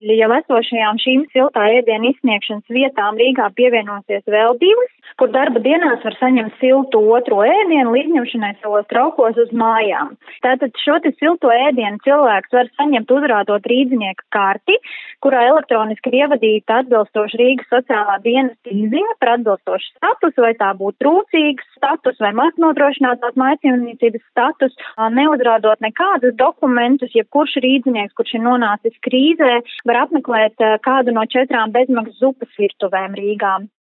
Jau esošajām šīm siltā ēdienu izsniegšanas vietām Rīgā pievienosies vēl divas, kur darba dienās var saņemt siltu otro ēdienu līdzņemšanai savos traukos uz mājām. Tātad šo te silto ēdienu cilvēks var saņemt uzrādot rīdzinieka karti, kurā elektroniski ir ievadīta atbilstoši Rīgas sociālā dienesta izziņa par atbilstošu statusu, vai tā būtu trūcīgs status vai maznodrošinātās mājsaimniecības status, neuzrādot nekādus dokumentus, jebkurš rīdzinieks, kurš ir nonācis krīzē, var apmeklēt kādu no 4 bezmaksas zupas virtuvēm Rīgā.